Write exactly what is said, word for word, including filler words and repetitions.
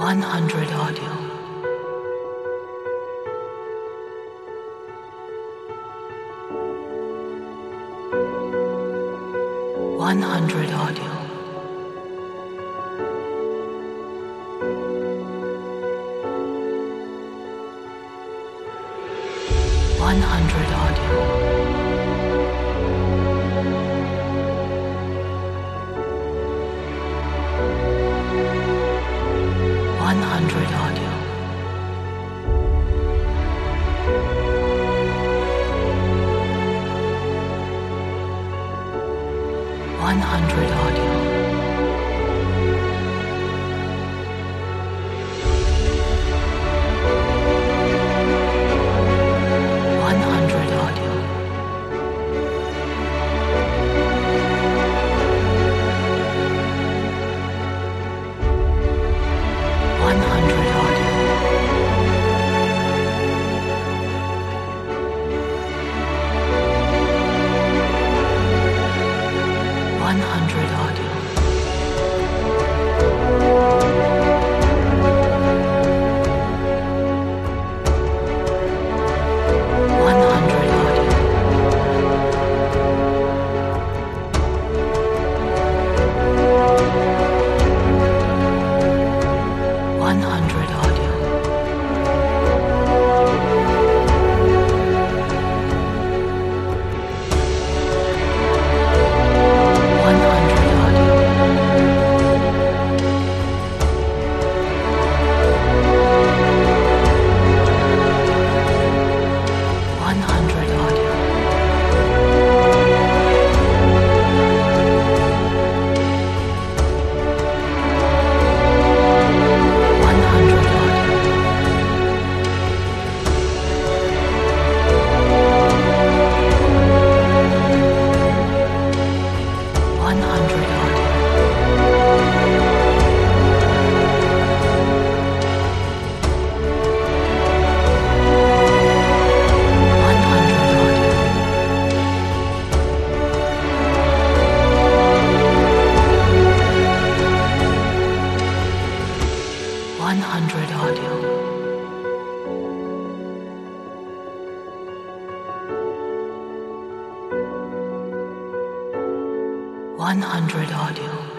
one hundred audio. one hundred audio. one hundred audio. one hundred audio. one hundred audio. one hundred audio. one hundred audio. one hundred audio. one hundred audio. one hundred audio. one hundred audio. one hundred audio. one hundred audio. one hundred audio. one hundred audio. one hundred audio. one hundred audio.